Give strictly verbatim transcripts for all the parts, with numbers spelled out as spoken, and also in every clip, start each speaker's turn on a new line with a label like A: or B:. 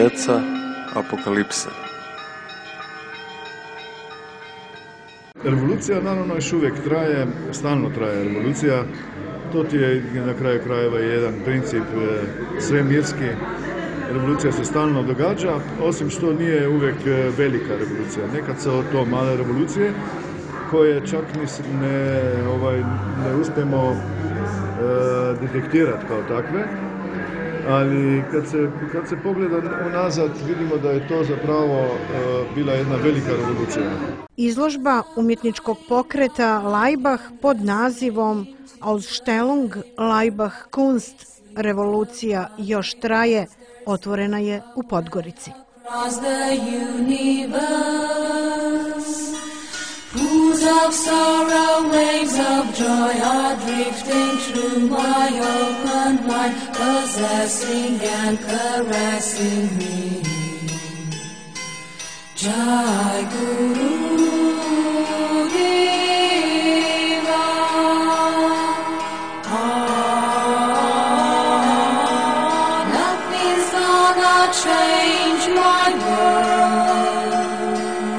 A: Djeca apokalipse.
B: Revolucija naravno još uvijek traje, stalno traje revolucija. To ti je na kraju krajeva jedan princip svemirski. Revolucija se stalno događa, osim što nije uvijek velika revolucija. Nekad su to male revolucije koje čak ne, ovaj, ne uspijemo e, detektirati kao takve. Ali kad se, kad se pogleda unazad vidimo da je to zapravo e, bila jedna velika revolucija.
C: Izložba umjetničkog pokreta Laibach pod nazivom Ausstellung Laibach Kunst Revolucija još traje otvorena je u Podgorici.
D: Pools of sorrow, waves of joy are drifting through my open mind, possessing and caressing me. Jai Guru Deva, ah, nothing's gonna change my world.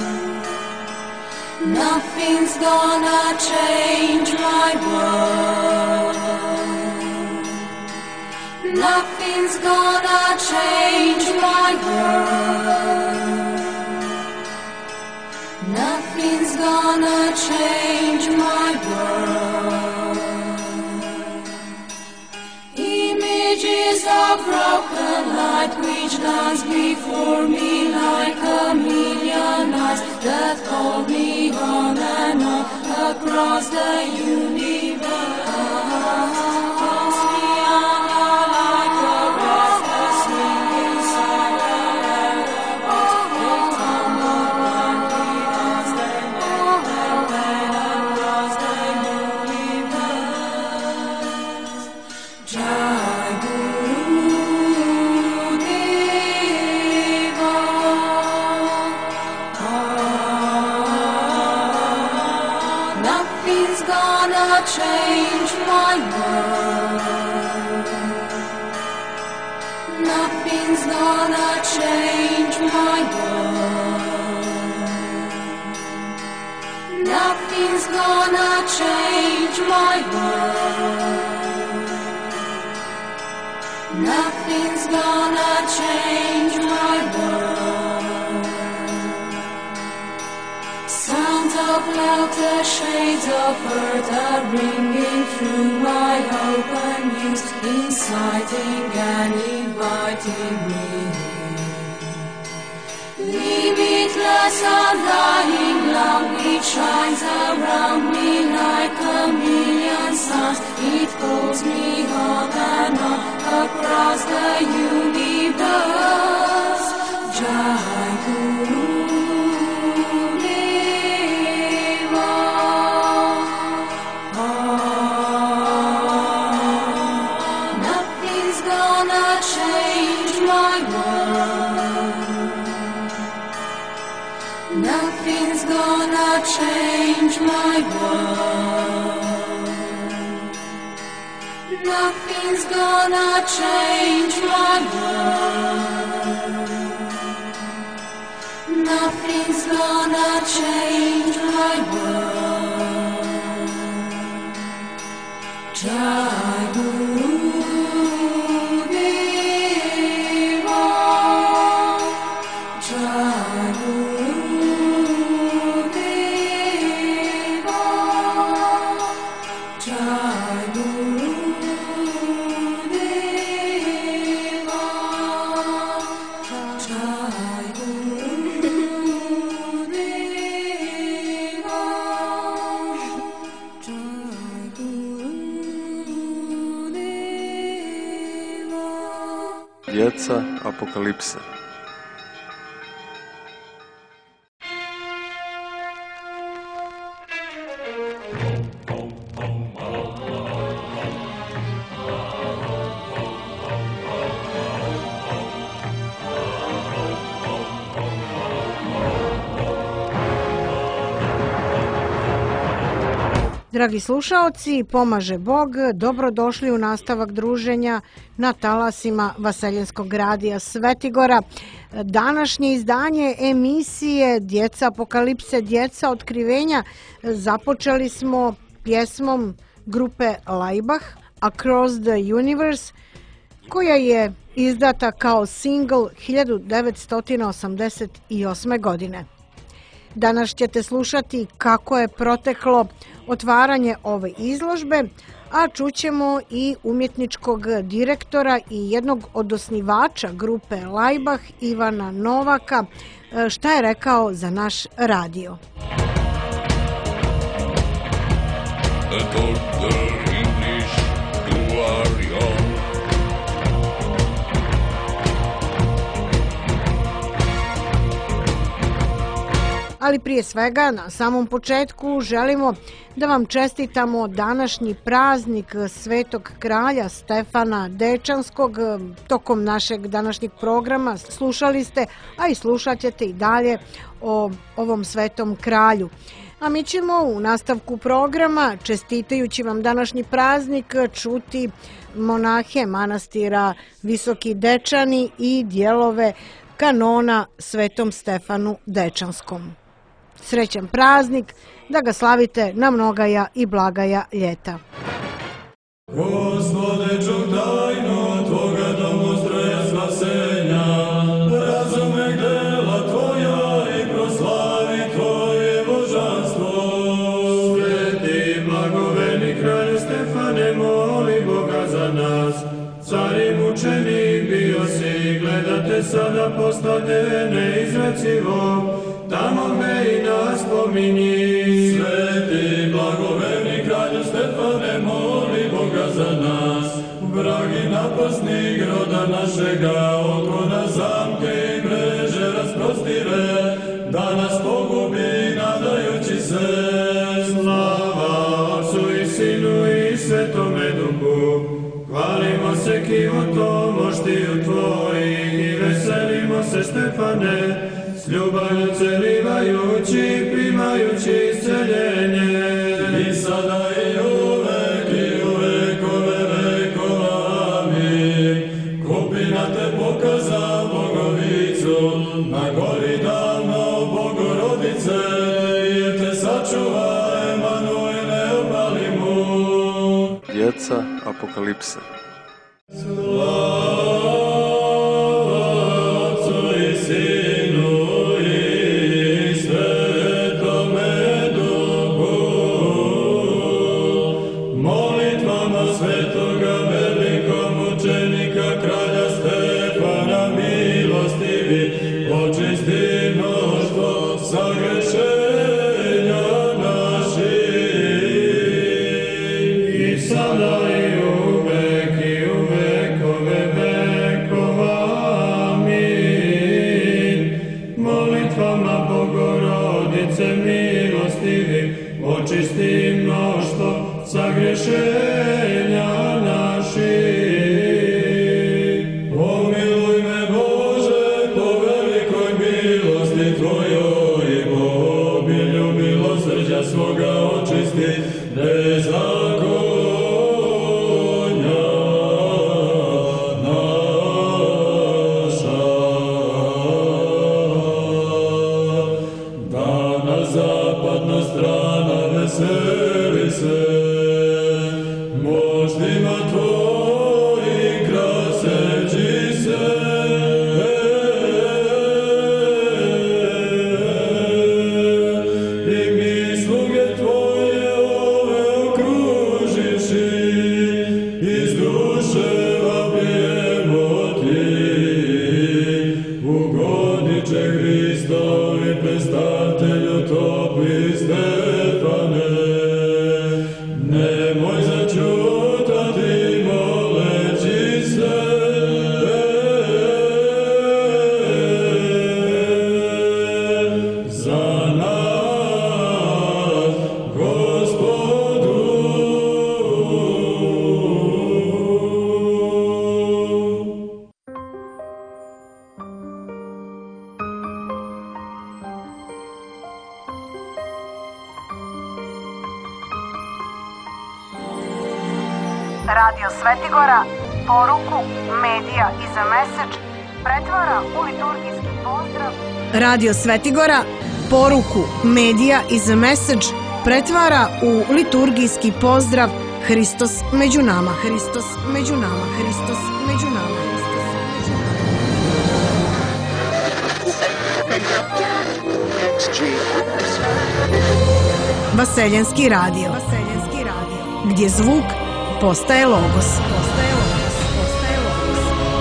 D: Nothing's gonna change my world. Nothing's gonna change my world. Nothing's gonna change my world. Images of broken light which dance before me like a million eyes that hold me on and on across the universe. Toss me under like a restless swing inside a lullaby. They tumble blindly as they make their way across the universe. Jai Guru Deva, nothing's gonna change my world. Nothing's gonna change my world. Nothing's gonna change my world. Nothing's gonna change my world. Sounds of laughter, shades of earth are ringing through my open ears, inciting and inviting me. Limitless, undying love, it shines around me like a million suns. It pulls me on and on across the universe. Jai Guru Deva, ah, nothing's gonna change my world. Nothing's gonna change my world. Nothing's gonna change my world. Nothing's gonna change my world. Jai Guru Deva, Jai Guru Deva, Jai Guru Deva, Jai Guru Deva, Jai Guru Deva.
A: Djeca apokalipse.
C: Dragi slušaoci, pomaže Bog, dobrodošli u nastavak druženja na talasima Vaseljenskog radija Svetigora. Današnje izdanje emisije Djeca apokalipse, Djeca otkrivenja započeli smo pjesmom grupe Laibach, Across the Universe, koja je izdata kao single hiljadu devetsto osamdeset osme. godine. Danas ćete slušati kako je proteklo otvaranje ove izložbe, a čućemo i umjetničkog direktora i jednog od osnivača grupe Laibach, Ivana Novaka, šta je rekao za naš radio. Ali prije svega, na samom početku želimo da vam čestitamo današnji praznik Svetog kralja Stefana Dečanskog. Tokom našeg današnjeg programa slušali ste, a i slušat ćete i dalje o ovom svetom kralju. A mi ćemo u nastavku programa, čestitajući vam današnji praznik, čuti monahe manastira Visoki Dečani i dijelove kanona Svetom Stefanu Dečanskom. Srećan praznik, da ga slavite na mnogaja i blagaja ljeta.
E: Gospode, čuh tajno Tvoga domostroja spasenja, razumek dela Tvoja i proslavi Tvoje božanstvo. Sveti blagoveni kralju Stefane, moli Boga za nas. Car i mučenik bio si, gledate sada postavljene izrecivo, tamo gde i nas pominji. Sveti blagoveni kralju Stefane, moli Boga za nas. Vragi napasnik roda našega, otvora zamke i mreže rasprostire, da nas pogubi nadajući se. Slava Otcu i Sinu i Svetome Duhu, hvalimo se kivotom moštiju Tvojih i veselimo se, Stefane, s ljubavlju celivajući, primajući isceljenje. I sada i uvek i u vekove vekova, amin. Kupina te pokaza Bogovicu, na gori davno Bogorodice, jer te sačuva Emanuel, ne opali mu.
A: Djeca apokalipse.
E: Očisti mnoštvo sagrešenja naših. Pomiluj me, Bože, po velikoj milosti Tvojoj, i po obilju milosrđa svoga očisti bezakonja naša. Da na zapadna strana veseli se moždima Tvojim kraseći se. I mi sluge Tvoje ove okružiši, iz duše vapijemo Ti. Ugodniče Hristovi, predstavtelju topli Stefane, nemoj začutati
C: Radio Svetigora poruku Medija is a Message pretvara u liturgijski pozdrav. Radio Svetigora poruku Medija is a Message pretvara u liturgijski pozdrav Hristos među nama, Hristos među nama, Hristos među nama, Hristos među nama. Vaseljenski radio. Vaseljenski radio. Gdje zvuk postaje logos. Postaje logos. Postaje logos.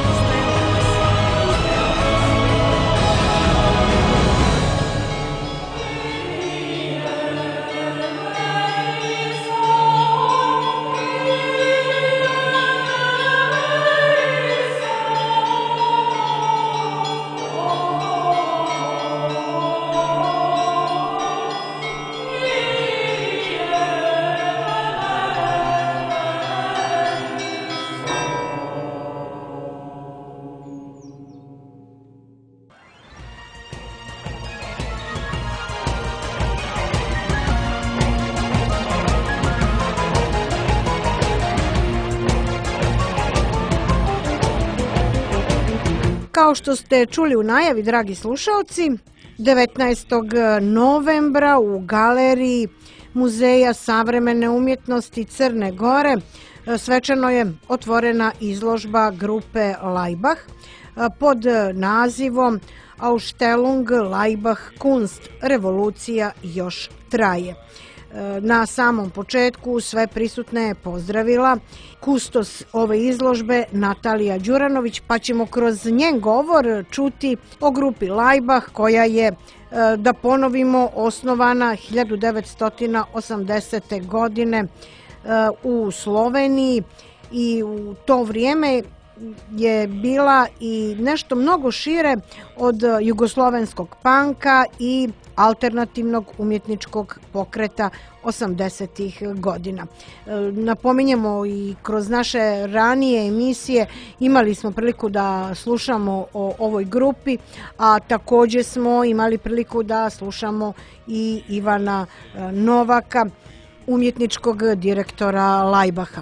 C: Kao što ste čuli u najavi, dragi slušaoci, devetnaestog novembra u galeriji Muzeja savremene umjetnosti Crne Gore svečano je otvorena izložba grupe Laibach pod nazivom Ausstellung Laibach Kunst, revolucija još traje. Na samom početku sve prisutne je pozdravila kustos ove izložbe Natalija Đuranović, pa ćemo kroz njen govor čuti o grupi Laibach koja je, da ponovimo, osnovana hiljadu devetsto osamdesete. godine u Sloveniji i u to vrijeme je bila i nešto mnogo šire od jugoslovenskog panka i alternativnog umjetničkog pokreta osamdesetih godina. Napominjemo i kroz naše ranije emisije imali smo priliku da slušamo o ovoj grupi, a također smo imali priliku da slušamo i Ivana Novaka, umjetničkog direktora Laibacha.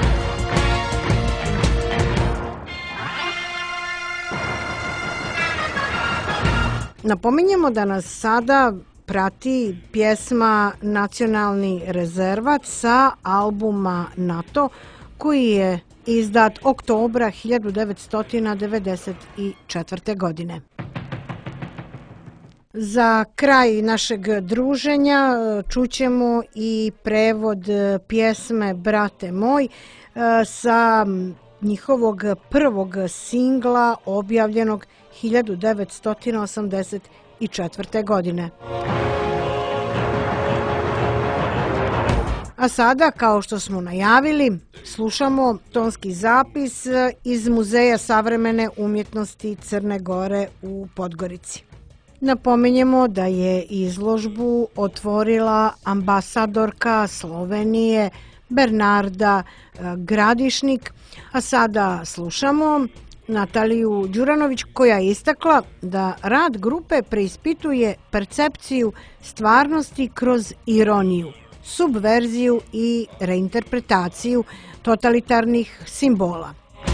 C: Napominjemo da nas sada prati pjesma Nacionalni rezervat sa albuma NATO koji je izdat oktobra hiljadu devetsto devedeset četvrte. godine. Za kraj našeg druženja čućemo i prevod pjesme Brate moj sa njihovog prvog singla objavljenog hiljadu devetsto osamdeset četvrte. godine. A sada, kao što smo najavili, slušamo tonski zapis iz Muzeja savremene umjetnosti Crne Gore u Podgorici. Napominjemo da je izložbu otvorila ambasadorka Slovenije Bernarda Gradišnik, a sada slušamo Nataliju Đuranović koja je istakla da rad grupe preispituje percepciju stvarnosti kroz ironiju, subverziju i reinterpretaciju totalitarnih simbola.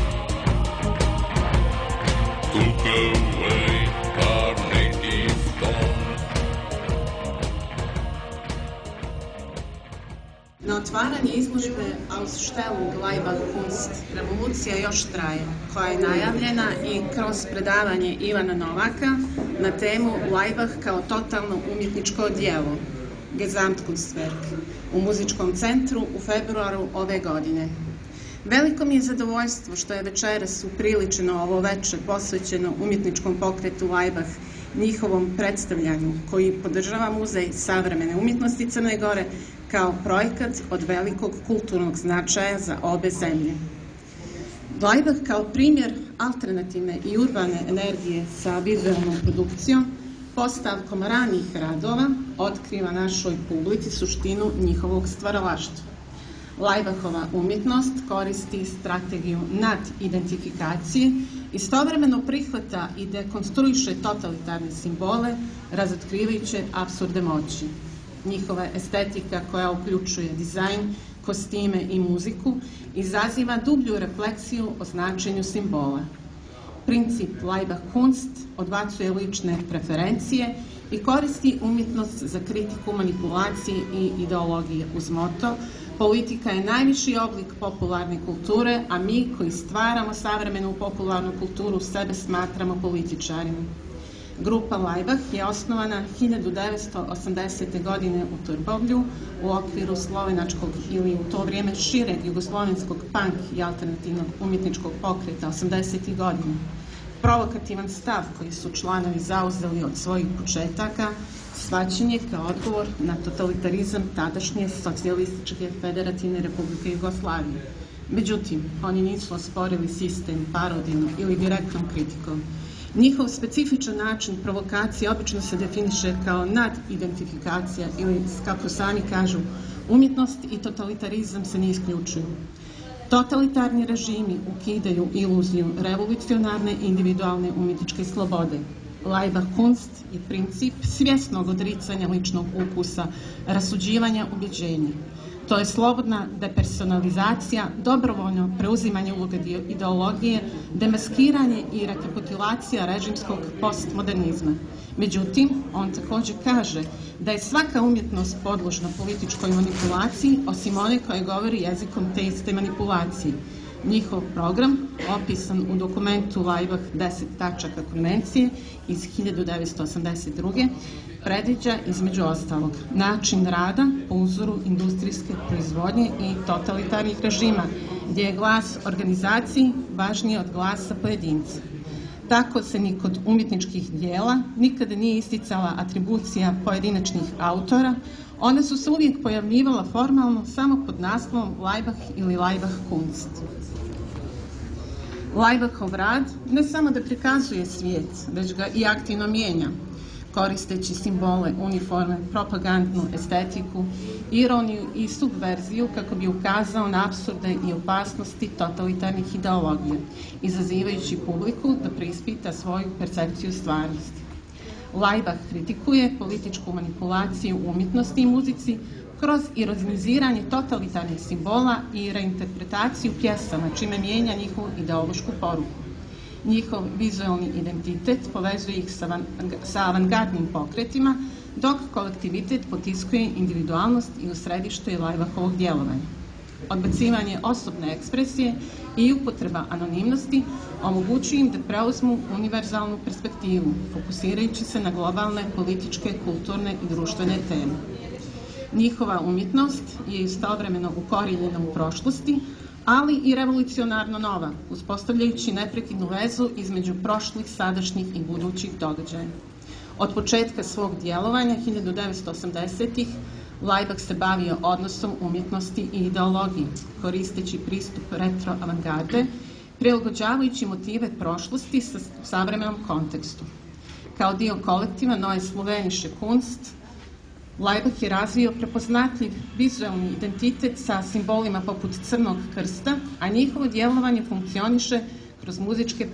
F: Na otvaranje izložbe Ausstellung Laibach Kunst, revolucija još traje, koja je najavljena i kroz predavanje Ivana Novaka na temu Laibach kao totalno umjetničko djelo, Gesamtkunstwerk, u muzičkom centru u februaru ove godine. Veliko mi je zadovoljstvo što je večeras upriličeno ovo veče posvećeno umjetničkom pokretu Laibach, njihovom predstavljanju koji podržava Muzej savremene umjetnosti Crne Gore kao projekat od velikog kulturnog značaja za obe zemlje. Laibach kao primjer alternativne i urbane energije sa vizualnom produkcijom, postavkom ranijih radova, otkriva našoj publici suštinu njihovog stvaralaštva. Laibachova umjetnost koristi strategiju nadidentifikacije, istovremeno prihvata i dekonstruiše totalitarne simbole, razotkrivajuće apsurde moći. Njihova estetika koja uključuje dizajn, kostime i muziku izaziva dublju refleksiju o značenju simbola. Princip Leibach-Kunst odbacuje lične preferencije i koristi umjetnost za kritiku manipulacije i ideologije uz moto: politika je najviši oblik popularne kulture, a mi koji stvaramo savremenu popularnu kulturu sebe smatramo političarima. Grupa Laibach je osnovana hiljadu devetsto osamdesete. godine u Trbovlju u okviru slovenačkog ili u to vrijeme šireg jugoslovenskog punk i alternativnog umjetničkog pokreta osamdesetih godina. Provokativan stav koji su članovi zauzeli od svojih početaka shvaćen je kao odgovor na totalitarizam tadašnje socijalističke federativne republike Jugoslavije. Međutim, oni nisu osporili sistem parodijom ili direktnom kritikom. Njihov specifičan način provokacije obično se definiše kao nadidentifikacija ili, kako sami kažu, umjetnost i totalitarizam se ne isključuju. Totalitarni režimi ukidaju iluziju revolucionarne individualne umjetničke slobode. Leibach-Kunst je princip svjesnog odricanja ličnog ukusa, rasuđivanja ubjeđenja. To je slobodna depersonalizacija, dobrovoljno preuzimanje uloge ideologije, demaskiranje i rekapitulacija režimskog postmodernizma. Međutim, on također kaže da je svaka umjetnost podložna političkoj manipulaciji, osim one koje govori jezikom te iste manipulacije. Njihov program, opisan u dokumentu Laibach deset tačaka konvencije iz hiljadu devetsto osamdeset druge. predviđa između ostalog način rada po uzoru industrijske proizvodnje i totalitarnih režima, gdje je glas organizaciji važniji od glasa pojedinca. Tako se ni kod umjetničkih dijela nikada nije isticala atribucija pojedinačnih autora, one su se uvijek pojavljivala formalno samo pod naslovom Laibach ili Leibach-Kunst. Laibachov rad ne samo da prikazuje svijet, već ga i aktivno mijenja, koristeći simbole, uniforme, propagandnu estetiku, ironiju i subverziju kako bi ukazao na apsurde i opasnosti totalitarnih ideologija, izazivajući publiku da preispita svoju percepciju stvarnosti. Laibach kritikuje političku manipulaciju u umjetnosti i muzici kroz ironiziranje totalitarnih simbola i reinterpretaciju pjesama, čime mijenja njihovu ideološku poruku. Njihov vizualni identitet povezuje ih sa, sa avangardnim pokretima, dok kolektivitet potiskuje individualnost i u središtu je Laibachovog djelovanja. Odbacivanje osobne ekspresije i upotreba anonimnosti omogućuju im da preuzmu univerzalnu perspektivu, fokusirajući se na globalne, političke, kulturne i društvene teme. Njihova umjetnost je istovremeno ukorijenjena u prošlosti, ali i revolucionarno nova, uspostavljajući neprekidnu vezu između prošlih, sadašnjih i budućih događaja. Od početka svog djelovanja, hiljadu devetsto osamdesetih, Laibach se bavio odnosom umjetnosti i ideologije, koristeći pristup retro-avangarde, prilagođavajući motive prošlosti sa savremenom kontekstu. Kao dio kolektiva Neue Slovenische Kunst, Laibach je razvio prepoznatljiv vizualni identitet sa simbolima poput crnog krsta, a njihovo djelovanje funkcioniše kroz muzičke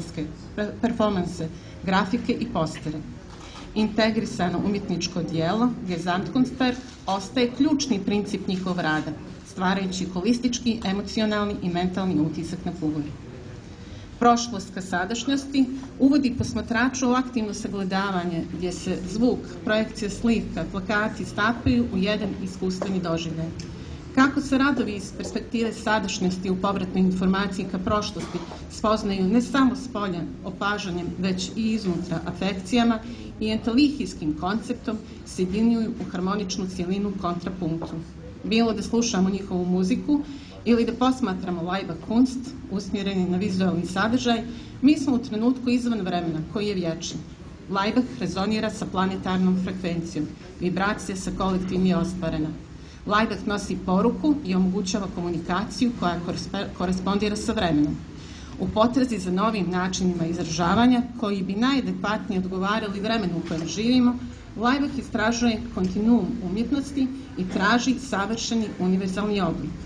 F: performanse, grafike i postere. Integrisano umjetničko djelo, Gesamtkunstwerk, ostaje ključni princip njihov rada, stvarajući holistički, emocionalni i mentalni utisak na publiku. Prošlost ka sadašnjosti uvodi posmatraču u aktivno sagledavanje gdje se zvuk, projekcija slika, plakati stapaju u jedan iskustveni doživljaj. Kako se radovi iz perspektive sadašnjosti u povratnoj informaciji ka prošlosti spoznaju ne samo s polja opažanjem, već i iznutra afekcijama i entalihijskim konceptom se jedinjuju u harmoničnu cjelinu kontrapunktu. Bilo da slušamo njihovu muziku ili da posmatramo Leibach-Kunst usmjereni na vizualni sadržaj, mi smo u trenutku izvan vremena koji je vječan. Laibach rezonira sa planetarnom frekvencijom, vibracija sa kolektivnim je ostvarena. Laibach nosi poruku i omogućava komunikaciju koja korespondira sa vremenom. U potrazi za novim načinima izražavanja koji bi najadekvatnije odgovarali vremenu u kojem živimo, Laibach istražuje kontinuum umjetnosti i traži savršeni univerzalni oblik.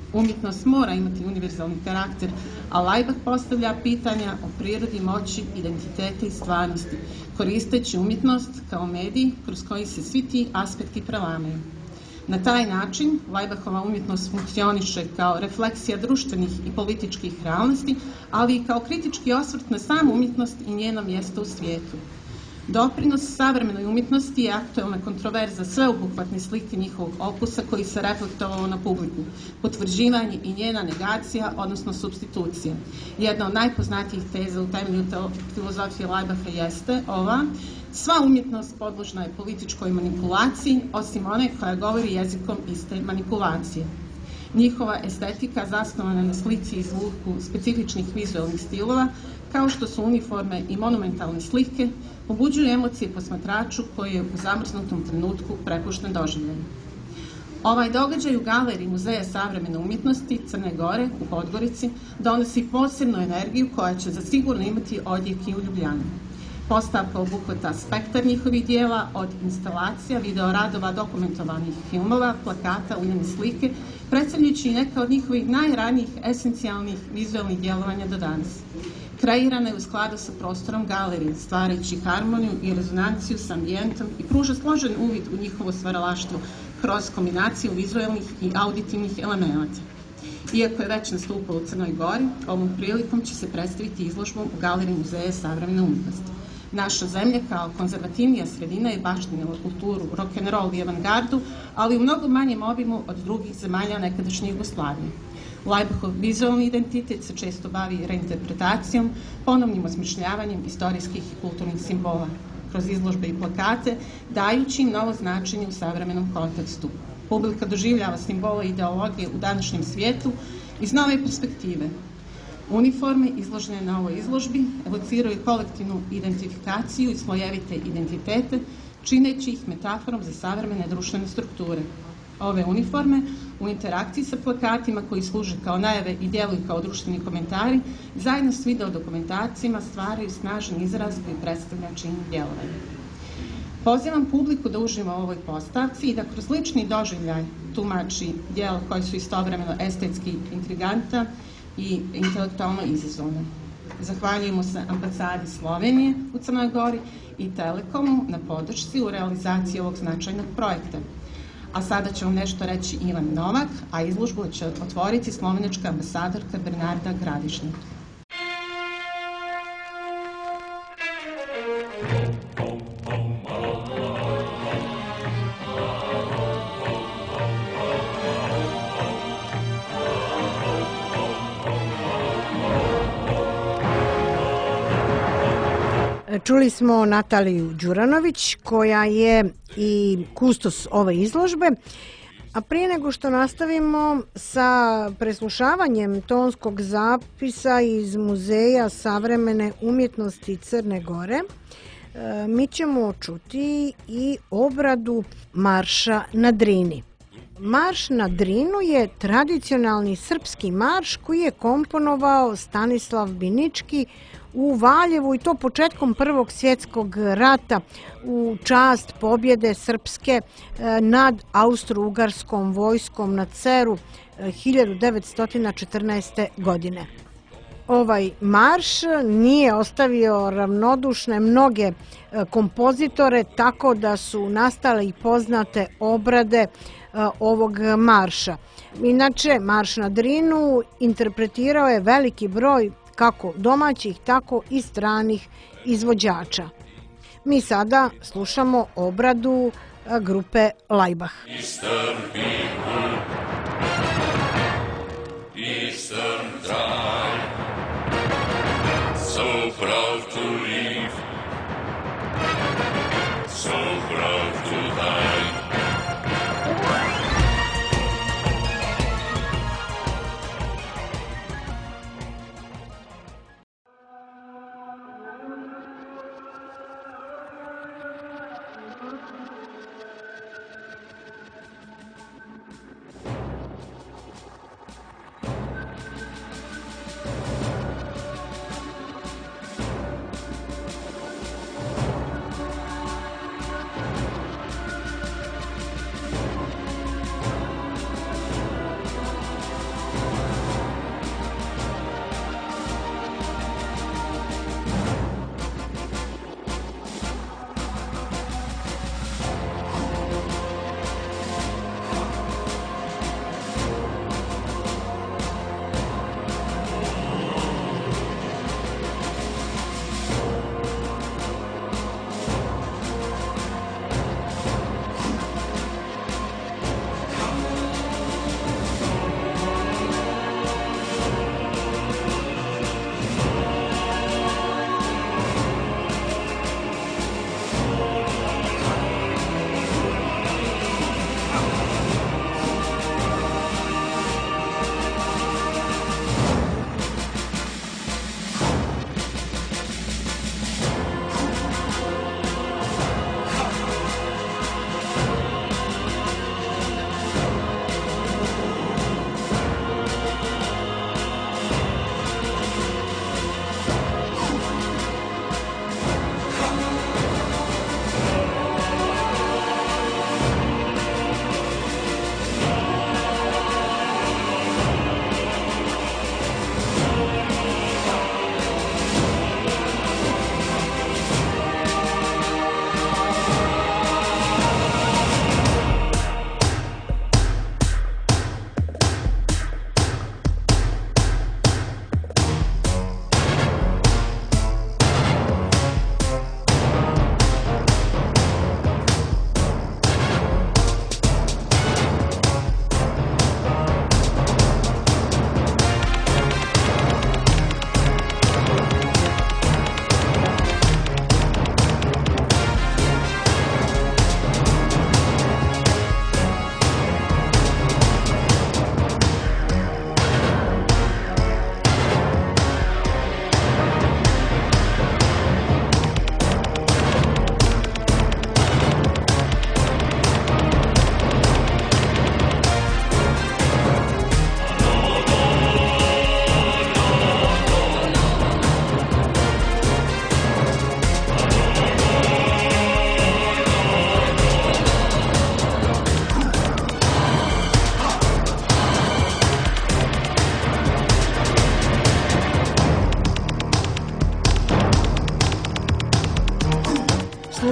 F: Umjetnost mora imati univerzalni karakter, a Laibach postavlja pitanja o prirodi, moći, identiteta i stvarnosti, koristeći umjetnost kao medij kroz koji se svi ti aspekti prelamaju. Na taj način Laibachova umjetnost funkcioniše kao refleksija društvenih i političkih realnosti, ali i kao kritički osvrt na samu umjetnost i njeno mjesto u svijetu. Doprinos savremenoj umjetnosti je aktualna kontroverza sveobuhvatne slike njihovog opusa koji se reflektovalo na publiku, potvrđivanje i njena negacija, odnosno supstitucija. Jedna od najpoznatijih teza u temelju filozofije Laibacha jeste ova: sva umjetnost podložna je političkoj manipulaciji, osim one koja govori jezikom iste manipulacije. Njihova estetika zasnovana na slici i zvuku specifičnih vizualnih stilova, kao što su uniforme i monumentalne slike, pobuđuju emocije posmatraču koji je u zamrznutom trenutku prepušten doživljaju. Ovaj događaj u galeriji Muzeja savremene umjetnosti Crne Gore u Podgorici donosi posebnu energiju koja će zasigurno imati odjek i u Ljubljani. Postavka obuhvata spektar njihovih dijela, od instalacija, videoradova, dokumentovanih filmova, plakata, uljane slike, predstavljajući neka od njihovih najranijih esencijalnih vizualnih djelovanja do danas. Kreirana je u skladu sa prostorom galerije, stvarajući harmoniju i rezonanciju s ambijentom i pruža složen uvid u njihovo stvaralaštvo kroz kombinaciju vizualnih i auditivnih elemenata. Iako je već nastupalo u Crnoj Gori, ovom prilikom će se predstaviti izložbom u Galeriji Muzeja savremene umjetnosti. Naša zemlja kao konzervativnija sredina je baštinila kulturu, rock'n'roll i avangardu, ali u mnogo manjem obimu od drugih zemalja nekadašnje Jugoslavije. Laibachov vizualni identitet se često bavi reinterpretacijom, ponovnim osmišljavanjem istorijskih i kulturnih simbola, kroz izložbe i plakate, dajući im novo značenje u savremenom kontekstu. Publika doživljava simbole i ideologije u današnjem svijetu iz nove perspektive. Uniforme izložene na ovoj izložbi evociraju kolektivnu identifikaciju i slojevite identitete, čineći ih metaforom za savremene društvene strukture. Ove uniforme, u interakciji sa plakatima koji služe kao najave i djeluju kao društveni komentari, zajedno s video dokumentacijama stvaraju snažan izraz koji predstavlja čin djelovanja. Pozivam publiku da uživa u ovoj postavci i da kroz lični doživljaj tumači djela koji su istovremeno estetski intriganta i intelektualno izazovne. Zahvaljujemo se ambasadi Slovenije u Crnoj Gori i Telekomu na podršci u realizaciji ovog značajnog projekta. A sada će vam nešto reći Ivan Novak, a izložbu će otvoriti slovenačka ambasadorka Bernarda Gradišnik.
C: Čuli smo Nataliju Đuranović, koja je i kustos ove izložbe. A prije nego što nastavimo sa preslušavanjem tonskog zapisa iz Muzeja savremene umjetnosti Crne Gore, mi ćemo čuti i obradu Marša na Drini. Marš na Drinu je tradicionalni srpski marš koji je komponovao Stanislav Binički u Valjevu, i to početkom Prvog svjetskog rata u čast pobjede Srpske nad austro-ugarskom vojskom na Ceru hiljadu devetsto četrnaeste. godine. Ovaj marš nije ostavio ravnodušne mnoge kompozitore, tako da su nastale i poznate obrade ovog marša. Inače, Marš na Drinu interpretirao je veliki broj kako domaćih, tako i stranih izvođača. Mi sada slušamo obradu grupe Laibach.
E: Eastern people, Eastern tribe, so proud to live, so proud to die.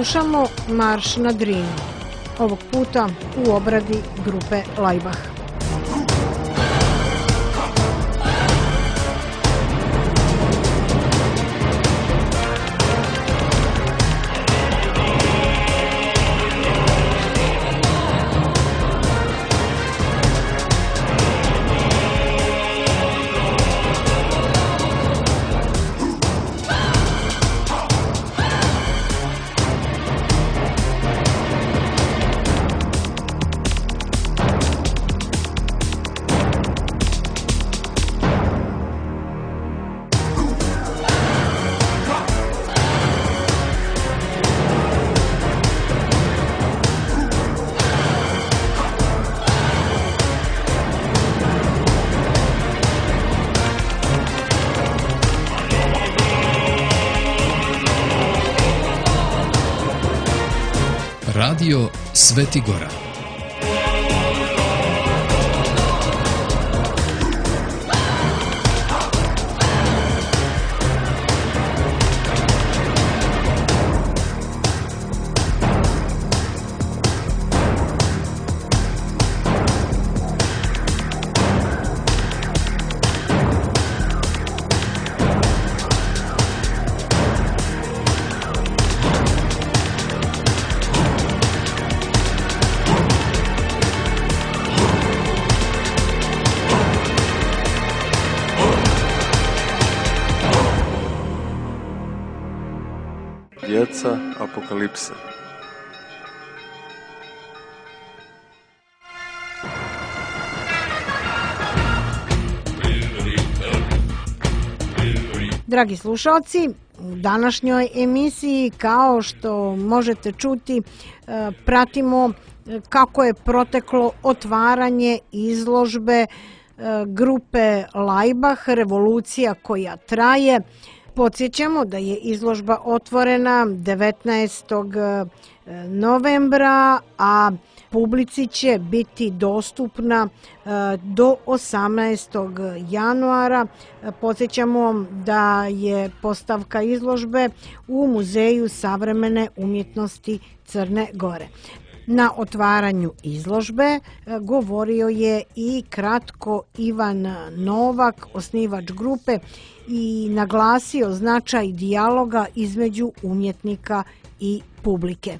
C: slušamo Marš na Drini, ovog puta u obradi grupe Laibach.
G: Radio Svetigora.
A: Djeca apokalipse.
C: Dragi slušalci, u današnjoj emisiji, kao što možete čuti, pratimo kako je proteklo otvaranje izložbe grupe Laibach, revolucija koja traje. Podsjećamo da je izložba otvorena devetnaestog novembra, a publici će biti dostupna do osamnaestog januara. Podsjećamo da je postavka izložbe u Muzeju savremene umjetnosti Crne Gore. Na otvaranju izložbe govorio je i kratko Ivan Novak, osnivač grupe, i naglasio značaj dijaloga između umjetnika i publike.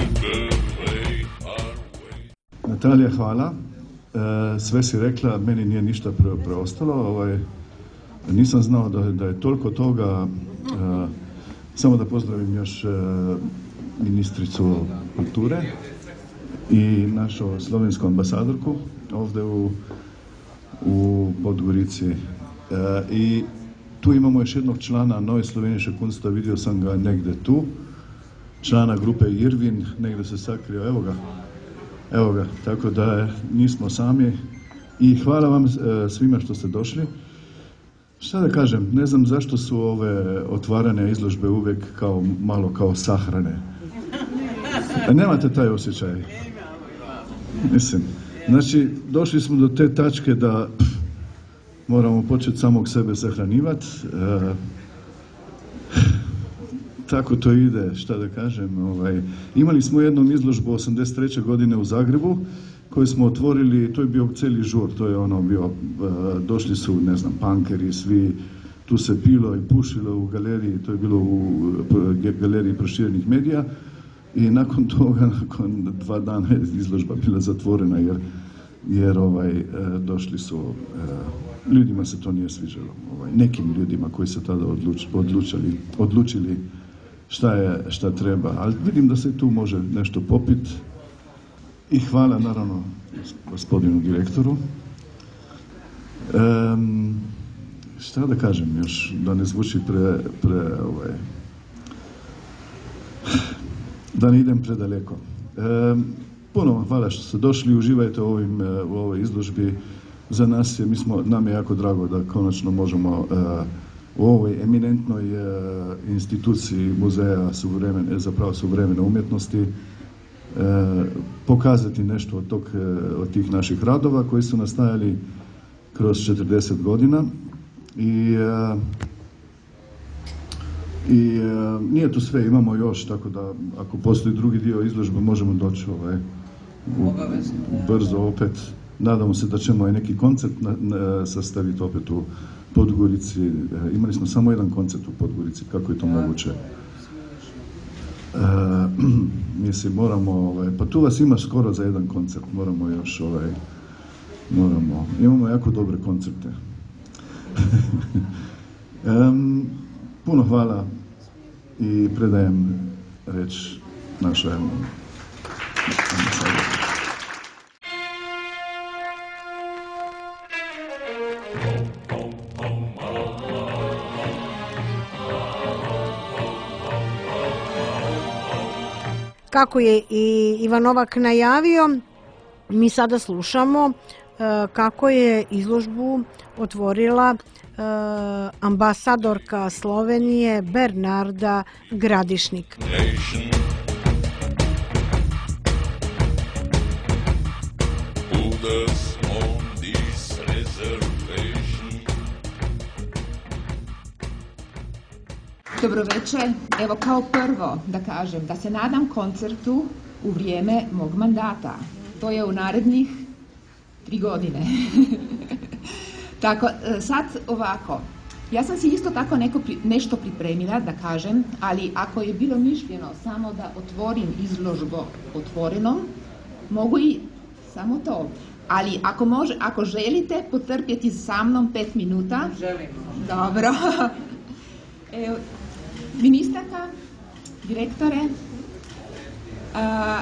B: Natalija, hvala. Sve si rekla, meni nije ništa preostalo. Ovaj, nisam znao da, da je toliko toga. Samo da pozdravim još ministricu kulture i našu slovensku ambasadorku ovdje u, u Podgorici. E, I tu imamo još jednog člana Nove sloveniše kunsta, vidio sam ga negdje tu, člana grupe Irvin, negdje se sakrio, evo ga, evo ga, tako da nismo sami. I hvala vam e, svima što ste došli. Šta da kažem, ne znam zašto su ove otvarane izložbe uvijek kao, malo kao sahrane. E, nemate taj osjećaj? Mislim, znači, došli smo do te tačke da pff, moramo početi samog sebe sahranjivati. E, tako to ide, šta da kažem. Ovaj. Imali smo jednom izložbu osamdeset treće godine u Zagrebu, koju smo otvorili, to je bio cijeli žur, to je ono bio, e, došli su, ne znam, punkeri, svi, tu se pilo i pušilo u galeriji, to je bilo u galeriji proširenih medija. I nakon toga, nakon dva dana je izložba bila zatvorena jer, jer ovaj, došli su, ljudima se to nije sviđalo. Ovaj, nekim ljudima koji se tada odluč, odlučili, odlučili šta, je, šta treba. Ali vidim da se tu može nešto popiti. I hvala naravno gospodinu direktoru. Um, šta da kažem još, da ne zvuči pre, pre ovaj, da ne idem predaleko. E, ponovno hvala što ste došli, uživajte u, ovim, u ovoj izložbi. Za nas je, mi smo, nam je jako drago da konačno možemo e, u ovoj eminentnoj e, instituciji Muzeja suvremene, zapravo suvremene umjetnosti e, pokazati nešto od, tog, od tih naših radova koji su nastajali kroz četrdeset godina. I e, I e, nije to sve, imamo još, tako da ako postoji drugi dio izložbe možemo doći ovaj, u, brzo opet. Nadamo se da ćemo i neki koncert na, na, sastaviti opet u Podgorici. E, imali smo samo jedan koncert u Podgorici, kako je to moguće? E, mislim, moramo, ovaj, pa tu vas ima skoro za jedan koncert, moramo još, ovaj, moramo, imamo jako dobre koncerte. um, puno hvala i predajem reč našoj ambasadori.
C: Kako je i Ivan Novak najavio, mi sada slušamo kako je izložbu otvorila ambasadorka Slovenije Bernarda Gradišnik.
H: Dobro večer. Evo kao prvo da kažem da se nadam koncertu u vrijeme mog mandata. To je u narednih tri godine. Tako, sad ovako. Ja sam si isto tako neko, nešto pripremila da kažem, ali ako je bilo mišljeno samo da otvorim izložbo otvorenom, mogu i samo to. Ali ako, može, ako želite potrpjeti sa mnom pet minuta... Želim. Dobro. Evo, ministarka, direktore, a,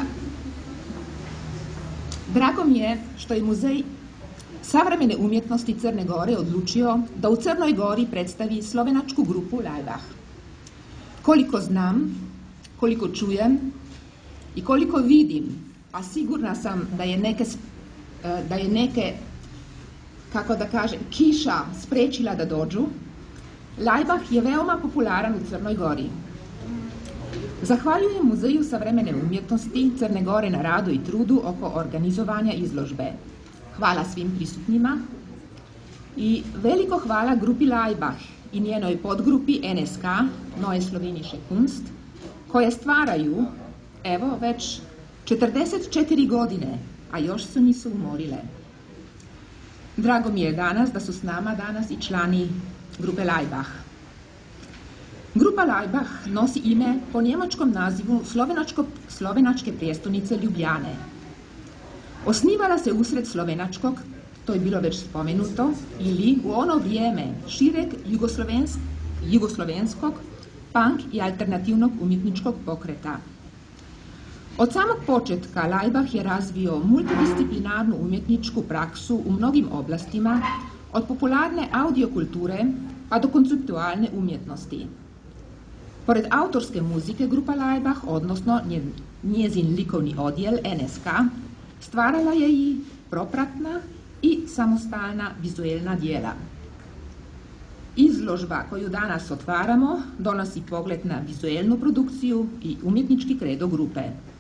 H: drago mi je što je Muzej savremene umjetnosti Crne Gore odlučio da u Crnoj Gori predstavi slovenačku grupu Laibach. Koliko znam, koliko čujem i koliko vidim, a sigurna sam da je neke, da je neke kako da kažem, kiša sprečila da dođu, Laibach je veoma popularan u Crnoj Gori. Zahvaljujem Muzeju savremene umjetnosti Crne Gore na radu i trudu oko organizovanja izložbe. Hvala svim prisutnima i veliko hvala grupi Laibach i njenoj podgrupi N S K, Neue Slovenische Kunst, koje stvaraju, evo, već četrdeset četiri godine, a još se nisu umorile. Drago mi je danas da su s nama danas i člani grupe Laibach. Grupa Laibach nosi ime po njemačkom nazivu slovenačke prijestolnice Ljubljane. Osnivala se usred slovenačkog, to je bilo već spomenuto, ili u ono vrijeme šireg jugoslovensk, jugoslovenskog, punk i alternativnog umjetničkog pokreta. Od samog početka Laibach je razvio multidisciplinarnu umjetničku praksu u mnogim oblastima, od popularne audiokulture pa do konceptualne umjetnosti. Pored autorske muzike grupa Laibach, odnosno njezin likovni odjel N S K, stvarala je i propratna i samostalna vizuelna djela. Izložba koju danas otvaramo donosi pogled na vizuelnu produkciju i umjetnički kredo grupe.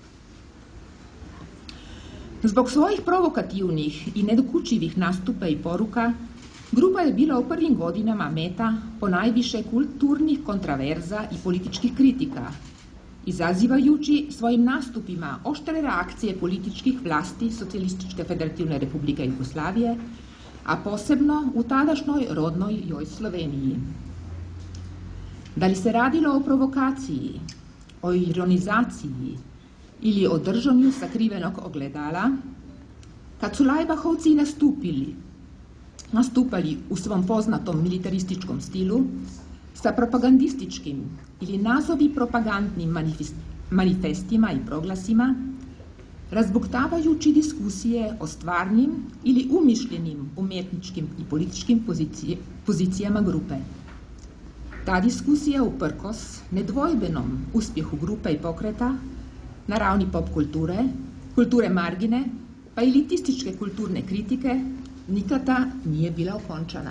H: Zbog svojih provokativnih i nedokučivih nastupa i poruka, grupa je bila u prvim godinama meta ponajviše kulturnih kontraverza i političkih kritika, izazivajući svojim nastupima oštre reakcije političkih vlasti Socijalističke federativne republike Jugoslavije, a posebno u tadašnjoj rodnoj joj Sloveniji. Da li se radilo o provokaciji, o ironizaciji ili o držanju sakrivenog ogledala, kad su Laibachovci nastupili, nastupali u svom poznatom militarističkom stilu sa propagandističkim ili nazovi propagandnim manifestima i proglasima, razbuktavajući diskusije o stvarnim ili umišljenim umjetničkim i političkim pozicije, pozicijama grupe. Ta diskusija uprkos nedvojbenom uspjehu grupe i pokreta na ravni pop kulture, kulture margine, pa i elitističke kulturne kritike nikada nije bila okončana.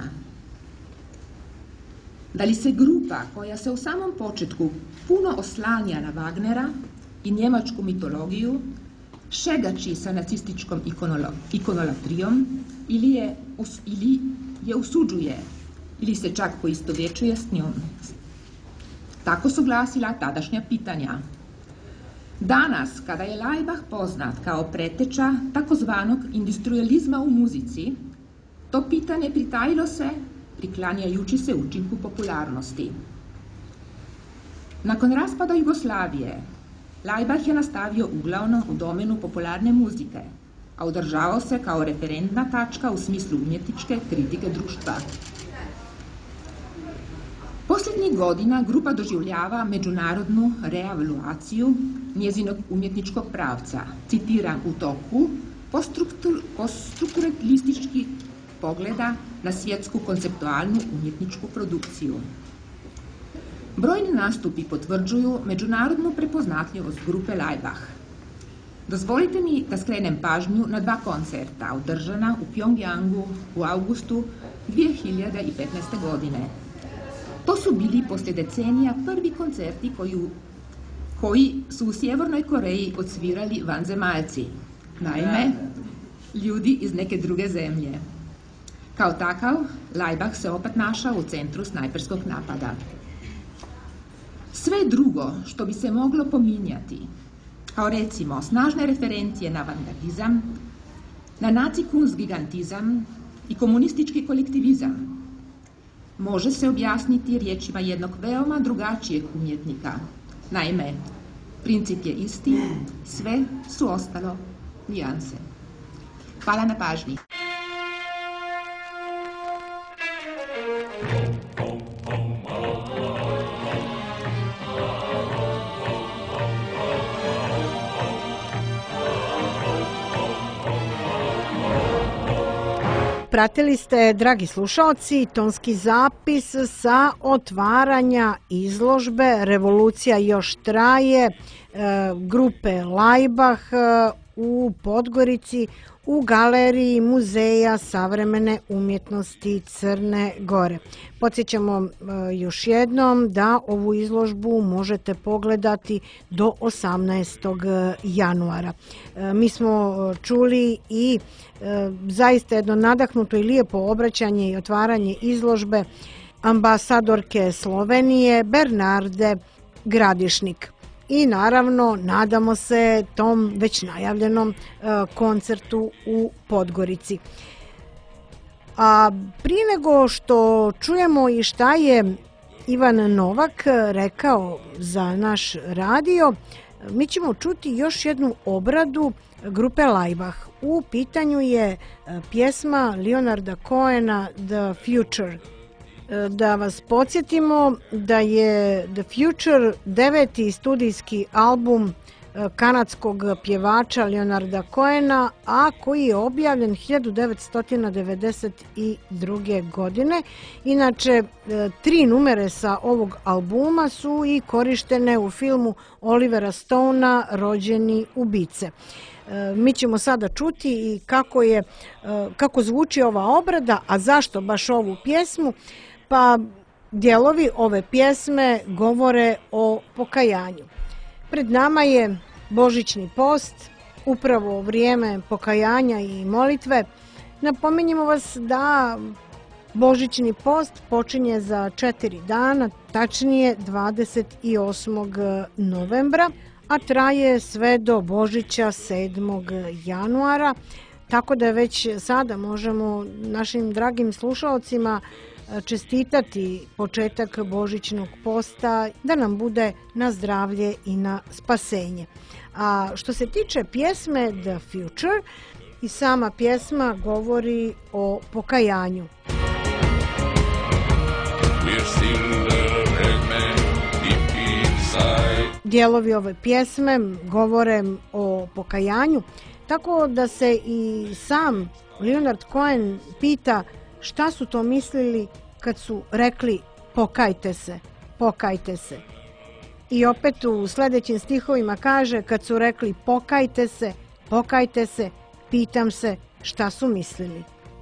H: Da li se grupa koja se u samom početku puno oslanja na Wagnera i njemačku mitologiju šegači sa nacističkom ikonolatrijom ili je, ili je usuđuje ili se čak poistovjećuje s njom. Tako su glasila tadašnja pitanja. Danas, kada je Laibach poznat kao preteča takozvanog industrializma u muzici, to pitanje pritajilo se, priklanjajući se učinku popularnosti. Nakon raspada Jugoslavije, Laibach je nastavio uglavnom u domenu popularne muzike, a održavao se kao referentna tačka u smislu umjetničke kritike društva. Posljednjih godina grupa doživljava međunarodnu reevaluaciju njezinog umjetničkog pravca, citiram u toku, poststrukturalističkih pogleda na svjetsku konceptualnu umjetničku produkciju. Brojni nastupi potvrđuju međunarodnu prepoznatljivost grupe Laibach. Dozvolite mi da skrenem pažnju na dva koncerta održana u Pjongjangu u augustu dvije hiljade petnaeste. godine. To su bili poslije decenija prvi koncerti koji, koji su u Sjevernoj Koreji odsvirali vanzemaljci, naime, ljudi iz neke druge zemlje. Kao takav, Laibach se opet našao u centru snajperskog napada. Sve drugo što bi se moglo pominjati, kao recimo snažne referencije na vandalizam, na nacikunstgigantizam i komunistički kolektivizam, može se objasniti riječima jednog veoma drugačijeg umjetnika. Naime, princip je isti, sve su ostalo nijanse. Hvala na pažnji.
C: Pratili ste, dragi slušaoci, tonski zapis sa otvaranja izložbe Revolucija još traje grupe Laibach u Podgorici u galeriji Muzeja savremene umjetnosti Crne Gore. Podsjećamo još jednom da ovu izložbu možete pogledati do osamnaestog januara. Mi smo čuli i zaista jedno nadahnuto i lijepo obraćanje i otvaranje izložbe ambasadorke Slovenije Bernarde Gradišnik. I naravno nadamo se tom već najavljenom koncertu u Podgorici. A prije nego što čujemo i šta je Ivan Novak rekao za naš radio, mi ćemo čuti još jednu obradu grupe Laibach. U pitanju je pjesma Leonarda Cohena The Future. Da vas podsjetimo da je The Future deveti studijski album kanadskog pjevača Leonarda Cohena, a koji je objavljen hiljadu devetsto devedeset druge. godine. Inače, tri numere sa ovog albuma su i korištene u filmu Olivera Stonea Rođeni ubice. Mi ćemo sada čuti i kako, je, kako zvuči ova obrada, a zašto baš ovu pjesmu? Pa dijelovi ove pjesme govore o pokajanju. Pred nama je Božićni post, upravo vrijeme pokajanja i molitve. Napominjemo vas da Božićni post počinje za četiri dana, tačnije dvadeset osmog novembra, a traje sve do Božića sedmog januara, tako da već sada možemo našim dragim slušalcima čestitati početak Božićnog posta, da nam bude na zdravlje i na spasenje. A što se tiče pjesme The Future, i sama pjesma govori o pokajanju. Dijelovi ove pjesme govore o pokajanju, tako da se i sam Leonard Cohen pita šta su to mislili kad su rekli pokajte se, pokajte se. I opet u sljedećim stihovima kaže kad su rekli pokajte se, pokajte se, pitam se šta su mislili.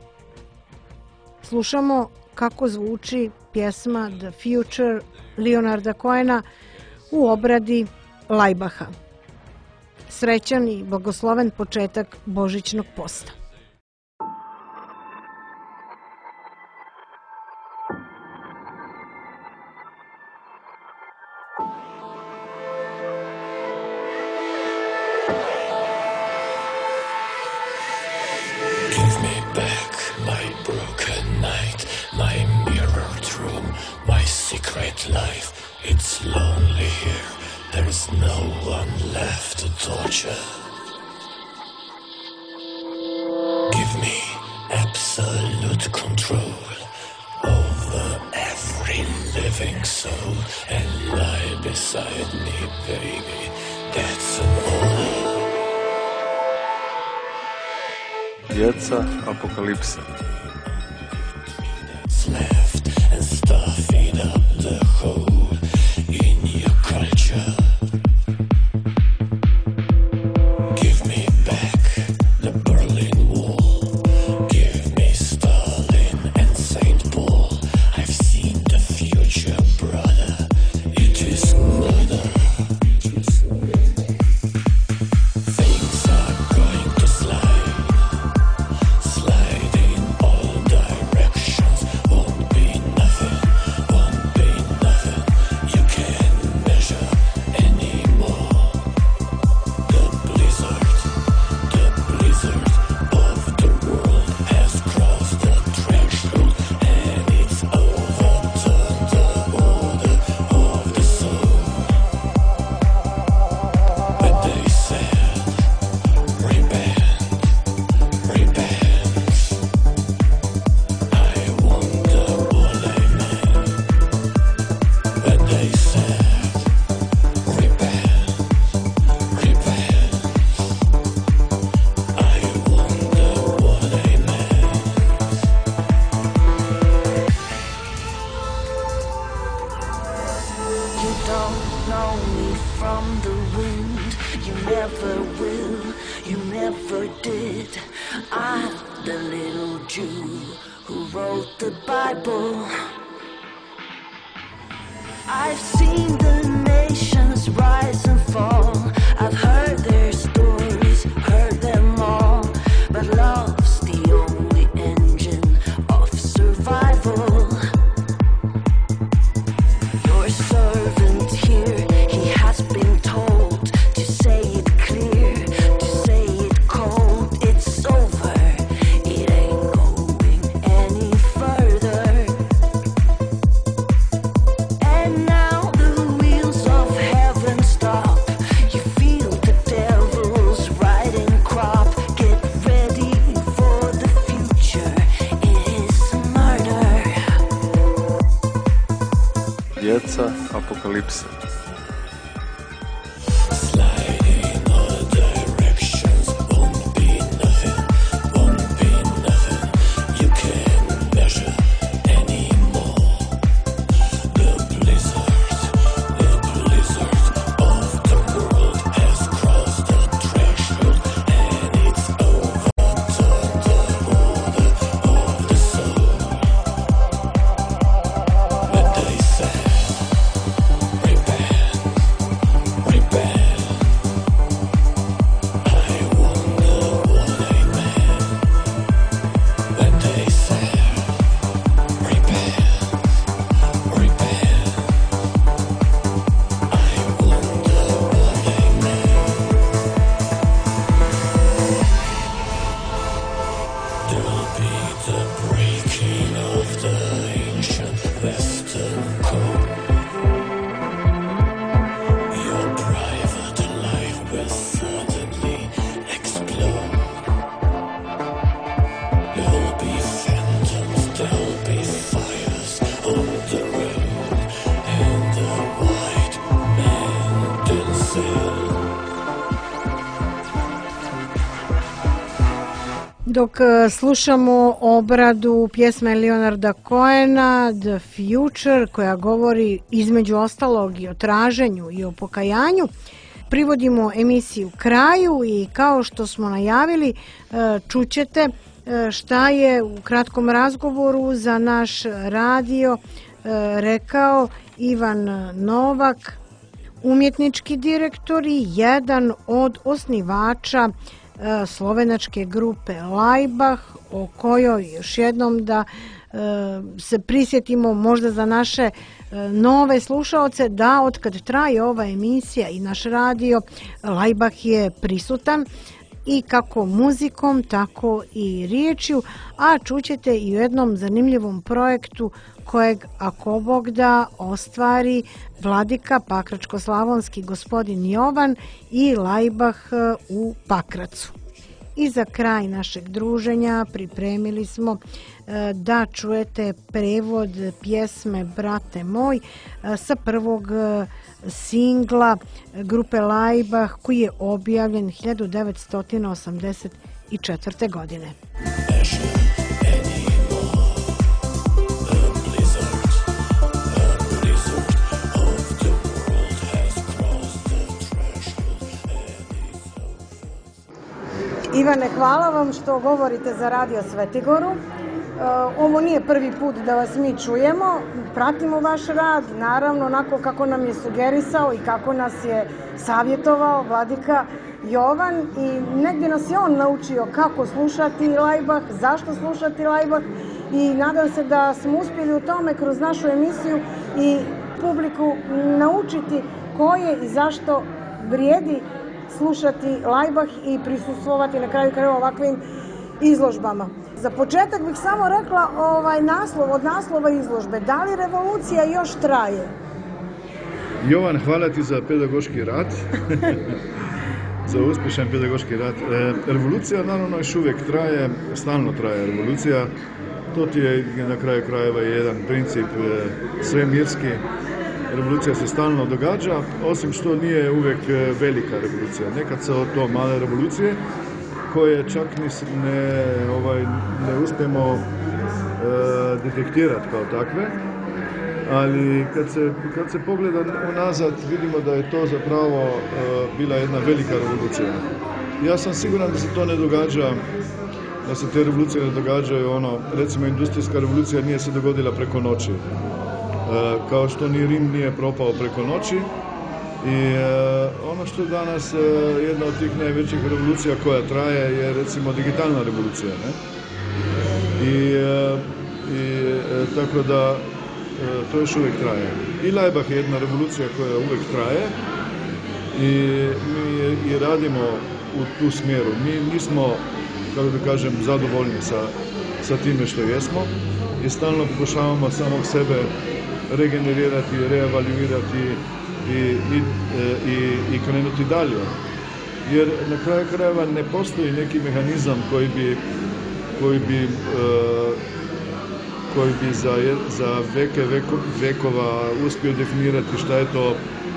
C: Slušamo kako zvuči pjesma The Future Leonarda Cohena u obradi Laibacha. Srećan i blagosloven početak Božićnog posta.
I: one left to torture. Give me absolute control over every living soul and lie beside me, baby. That's an order.
A: Djeca apokalipse.
I: Left and stuffing up the hole in your culture. Give me back the Berlin Wall. Give me Stalin and Saint Paul. I've seen the future, brother. It is murder. Things are going to slide, slide in all directions. Won't be nothing, won't be nothing. You can't measure anymore. The blizzard, the blizzard of the world has crossed the threshold, and it's overturned the order of the soul. But they said, repent, repent. I wonder what I meant. But they said, repent, repent. I wonder what I meant.
J: You don't know me from the wind. You never will, you never did. I'm the little Jew who wrote the Bible. I've seen the nations rise and fall. I've heard their stories, heard them all. But love's the only engine of survival. Your servant here, he has been told to say it clear, to say it cold. It's over, it ain't going any further. And now the wheels of heaven stop. You feel the devil's riding crop. Get ready for the future, it is murder.
A: Djeca apokalipse.
I: Slide in all directions, won't be nothing, won't be nothing. You can't measure anymore. The blizzard, the blizzard of the world has crossed the threshold, and it's overturned the order of the soul. But they said, repent, repent. I wonder what I meant. When they said, repent, repent. I wonder what I meant. There'll be the breaking of the ancient Western code. Your private life will suddenly explode. There'll be phantoms, there'll be fires on the road, and the white man Denzel.
C: Dok e, slušamo obradu pjesme Leonarda Cohena The Future, koja govori između ostalog i o traženju i o pokajanju, privodimo emisiju kraju i kao što smo najavili e, čućete e, šta je u kratkom razgovoru za naš radio e, rekao Ivan Novak, umjetnički direktor i jedan od osnivača e, slovenačke grupe Laibach, o kojoj još jednom da e, se prisjetimo možda za naše e, nove slušaoce da otkad traje ova emisija i naš radio, Laibach je prisutan i kako muzikom, tako i riječju, a čućete i u jednom zanimljivom projektu kojeg, ako Bog da, ostvari vladika pakračko-slavonski gospodin Jovan i Lajbah u Pakracu. I za kraj našeg druženja pripremili smo da čujete prevod pjesme Brate moj sa prvog singla grupe Lajbah koji je objavljen hiljadu devetsto osamdeset četvrte. godine. Ivane, hvala vam što govorite za Radio Svetigoru. Ovo nije prvi put da vas mi čujemo, pratimo vaš rad, naravno onako kako nam je sugerisao i kako nas je savjetovao vladika Jovan i negdje nas je on naučio kako slušati Lajbah, zašto slušati Lajbah i nadam se da smo uspjeli u tome kroz našu emisiju i publiku naučiti ko je i zašto vrijedi slušati Lajbah i prisustvovati na kraju krajeva ovakvim izložbama. Za početak bih samo rekla ovaj naslov, od naslova izložbe. Da li revolucija još traje?
B: Jovan, hvala ti za pedagoški rad, za uspješan pedagoški rad. E, revolucija naravno još uvijek traje, stalno traje revolucija. To ti je na kraju krajeva jedan princip e, svemirski. Revolucija se stalno događa, osim što nije uvijek velika revolucija. Nekad su to male revolucije koje čak ne, ovaj, ne uspijemo e, detektirati kao takve, ali kad se, kad se pogleda unazad vidimo da je to zapravo e, bila jedna velika revolucija. Ja sam siguran da se to ne događa, da se te revolucije ne događaju, ono, recimo industrijska revolucija nije se dogodila preko noći. Kao što ni Rim nije propao preko noći i ono što je danas jedna od tih najvećih revolucija koja traje je recimo digitalna revolucija, ne? I, i tako da to još uvijek traje. I Lajbah je jedna revolucija koja uvijek traje i mi i radimo u tu smjeru. Mi nismo, kako da kažem, zadovoljni sa, sa time što jesmo i stalno pokušavamo samog sebe regenerirati, reevaluirati i, i, i, i krenuti dalje. Jer na kraju krajeva ne postoji neki mehanizam koji bi, koji bi, uh, koji bi za, za veke veko, vekova uspio definirati šta je to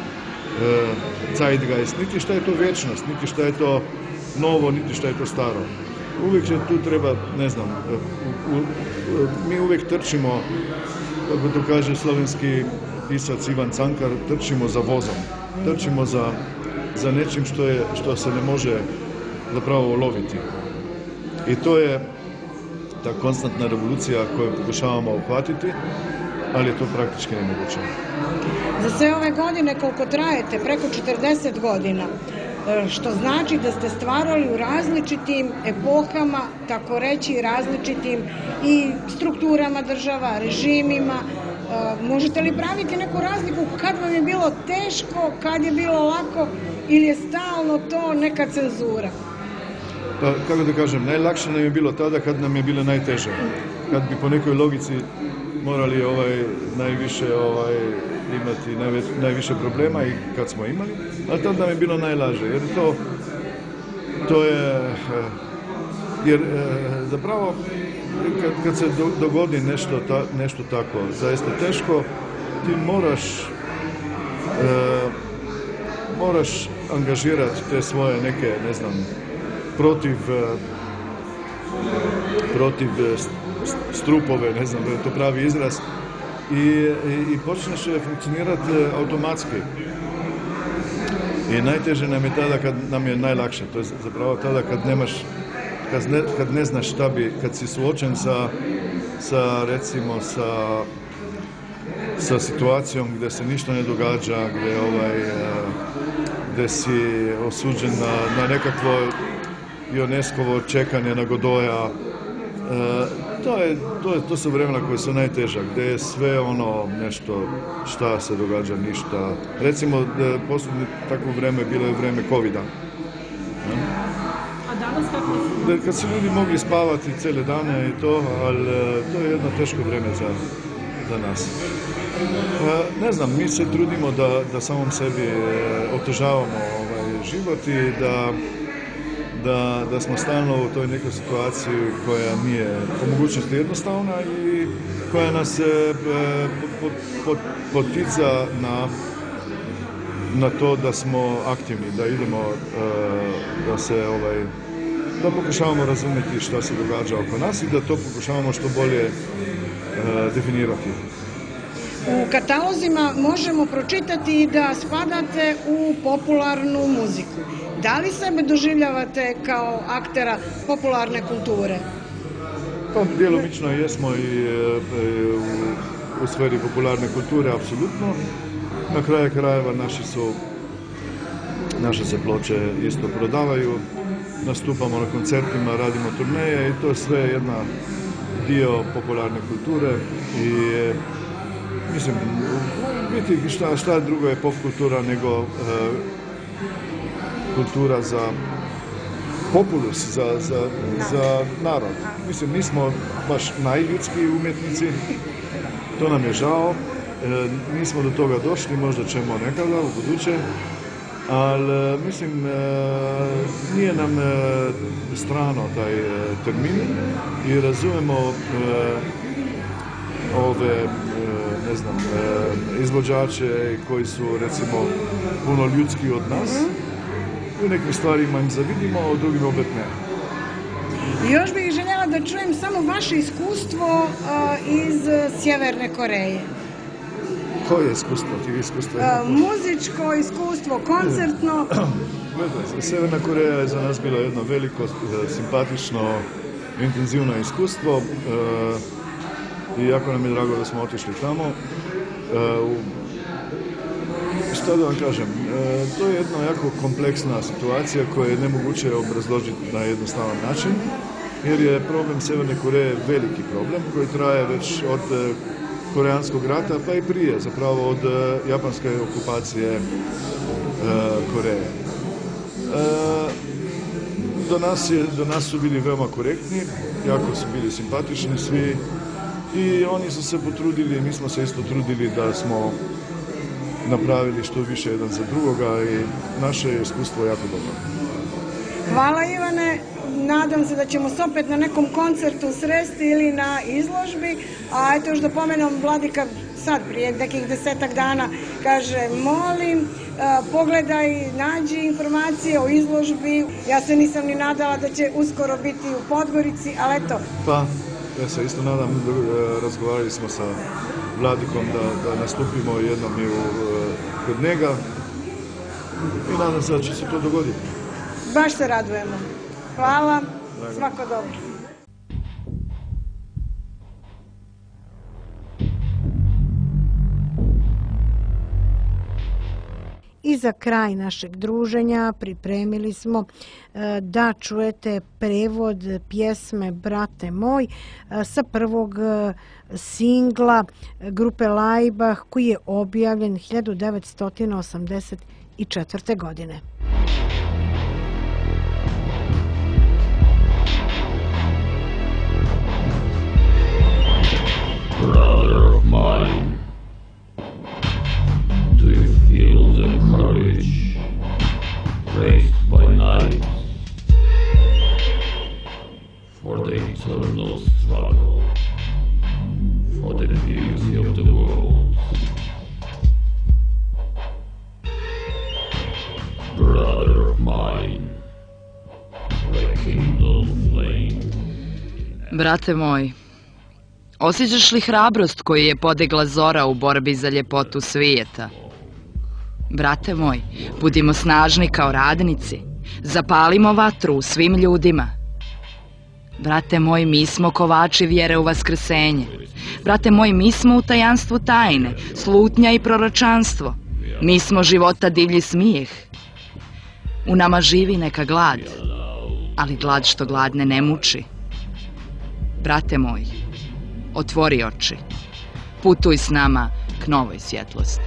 B: uh, zeitgeist, niti šta je to vječnost, niti šta je to novo, niti šta je to staro. Uvijek će tu treba, ne znam, u, u, u, mi uvijek trčimo, kako to kaže slovenski pisac Ivan Cankar, trčimo za vozom, trčimo za, za nečim što, je, što se ne može zapravo uloviti. I to je ta konstantna revolucija koju pokušavamo uhvatiti, ali je to praktički nemoguće.
C: Za sve ove godine koliko trajete, preko četrdeset godina, što znači da ste stvarali u različitim epohama, tako reći različitim i strukturama država, režimima. Možete li praviti neku razliku kad vam je bilo teško, kad je bilo lako ili je stalno to neka cenzura?
B: Pa, kako da kažem, najlakše nam je bilo tada kad nam je bilo najteže. Kad bi po nekoj logici morali ovaj, najviše ovaj, imati najve, najviše problema i kad smo imali, ali tad nam je bilo najlaže, jer to, to je, jer zapravo kad, kad se do, dogodi nešto, ta, nešto tako zaista teško, ti moraš, e, moraš angažirati te svoje neke, ne znam, protiv, protiv strupove, ne znam da je to pravi izraz, i, i, i počneš funkcionirati automatski. I najteže nam je tada kad nam je najlakše, to je zapravo tada kad nemaš, kad ne, kad ne znaš šta bi, kad si suočen sa, sa recimo sa, sa situacijom gdje se ništa ne događa, gdje, ovaj, gdje si osuđen na, na nekakvo Ioneskovo čekanje na Godoja. E, to, je, to, je, to su vremena koje su najteža, gdje je sve ono nešto šta se događa, ništa. Recimo, posljednje takvo vreme bilo je vreme covida.
C: A
B: da kad su ljudi mogli spavati cijele dane i to, ali to je jedno teško vrijeme za, za nas. Ne znam, mi se trudimo da, da samom sebi otežavamo ovaj život i da, da, da smo stalno u toj nekoj situaciji koja nije po mogućnosti jednostavna i koja nas pot, pot, potica na, na to da smo aktivni, da idemo, da se ovaj, da pokušavamo razumjeti što se događa oko nas i da to pokušavamo što bolje definirati.
C: U katalozima možemo pročitati da spadate u popularnu muziku. Da li sebe doživljavate kao aktera popularne kulture?
B: Pa, djelomično jesmo i e, u, u sferi popularne kulture, apsolutno. Na kraju krajeva naši su, naše se ploče isto prodavaju, nastupamo na koncertima, radimo turneje i to je sve jedna dio popularne kulture i e, mislim, biti šta, šta drugo je pop kultura nego e, kultura za populus, za, za, za narod. Mislim, nismo baš najljudski umjetnici, to nam je žao, e, nismo do toga došli, možda ćemo nekada u buduće, ali mislim, e, nije nam e, strano taj e, termin i razumemo e, ove ne znam, izvođače koji su recimo puno ljudski od nas. U nekim stvarima im zavidimo, a u drugim opet ne.
C: Još bih željela da čujem samo vaše iskustvo iz Sjeverne Koreje.
B: Koje iskustvo? Ti iskustvo
C: uh, muzičko iskustvo, koncertno.
B: Gledaj, Sjeverna Koreja je za nas bilo jedno veliko, simpatično, intenzivno iskustvo. Uh, I jako nam je drago da smo otišli tamo. E, što da vam kažem, e, to je jedna jako kompleksna situacija koja je nemoguće obrazložiti na jednostavan način, jer je problem Sjeverne Koreje veliki problem koji traje već od e, Koreanskog rata, pa i prije, zapravo od e, japanske okupacije e, Koreje. E, do, nas je, do nas su bili veoma korektni, jako su bili simpatični svi, i oni su se potrudili, mi smo se isto trudili da smo napravili što više jedan za drugoga i naše je iskustvo jako dobro.
C: Hvala Ivane, nadam se da ćemo se opet na nekom koncertu sresti ili na izložbi, a eto još da pomenem, Vladika sad prije nekih desetak dana kaže, molim, pogledaj, nađi informacije o izložbi. Ja se nisam ni nadala da će uskoro biti u Podgorici, ali eto.
B: Pa. Ja se isto nadam, razgovarali smo sa Vladikom da, da nastupimo jednom i u, kod njega i nadam se da će se to dogoditi.
C: Baš se radujemo. Hvala, svako dobro. I za kraj našeg druženja pripremili smo da čujete prevod pjesme Brate moj sa prvog singla grupe Laibach koji je objavljen hiljadu devetsto osamdeset četvrte. godine.
I: Brother of mine, do you feel the courage raised by night for the eternal struggle, for the beauty of the world? Brother of mine, rekindle flame.
K: Brate moj, osjećaš li hrabrost koju je podigla zora u borbi za ljepotu svijeta? Brate moj, budimo snažni kao radnici, zapalimo vatru u svim ljudima. Brate moj, mi smo kovači vjere u vaskrsenje. Brate moj, mi smo u tajanstvu tajne, slutnja i proročanstvo. Mi smo života divlji smijeh. U nama živi neka glad, ali glad što gladne ne muči. Brate moj, otvori oči, putuj s nama k novoj svjetlosti.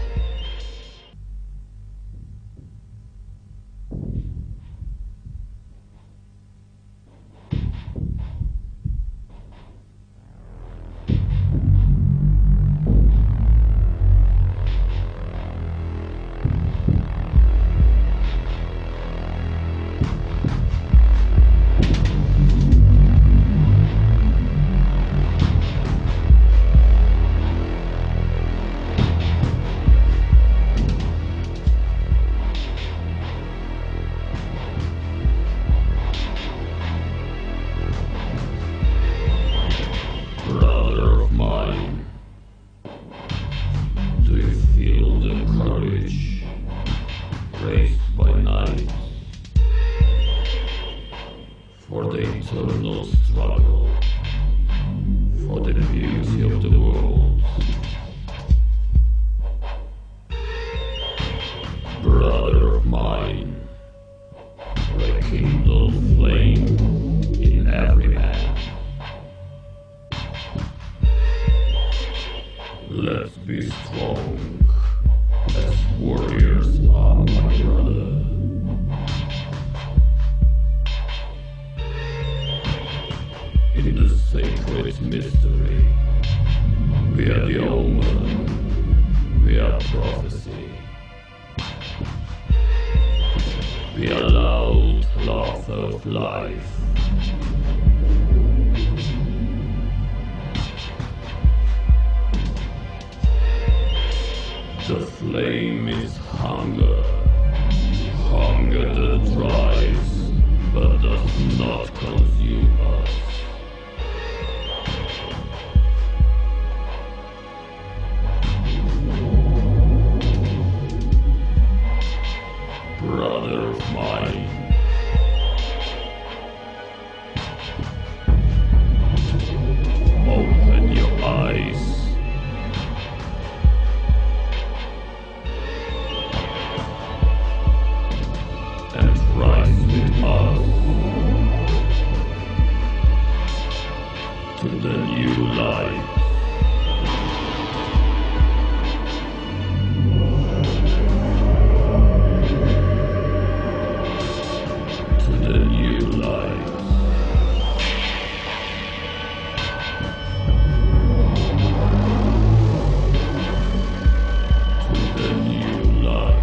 E: Let's be strong, as warriors are, my brother. In the sacred mystery, we are the omen, we are prophecy. We are loud laughter of life. The flame is hunger, hunger that drives, but does not consume us. Brother of mine, open your eyes. To the new life. To the new life. To the new life.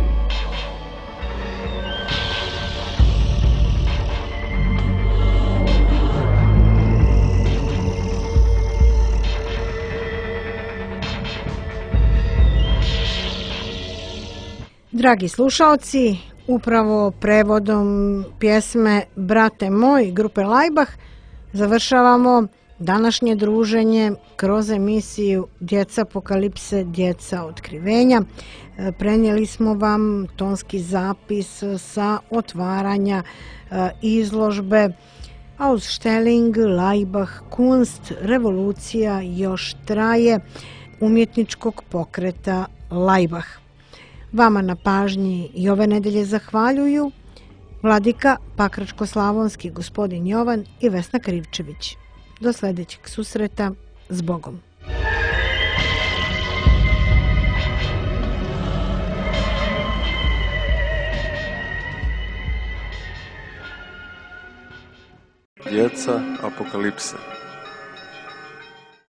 C: Dragi slušaoci, upravo prevodom pjesme Brate moj grupe Laibach završavamo današnje druženje kroz emisiju Djeca apokalipse, djeca otkrivenja. Prenijeli smo vam tonski zapis sa otvaranja izložbe Ausstellung Laibach Kunst, revolucija još traje umjetničkog pokreta Laibach. Vama na pažnji i ove nedelje zahvaljuju vladika Pakračko-slavonski gospodin Jovan i Vesna Krivčević. Do sljedećeg susreta, s Bogom.
A: Djeca apokalipse.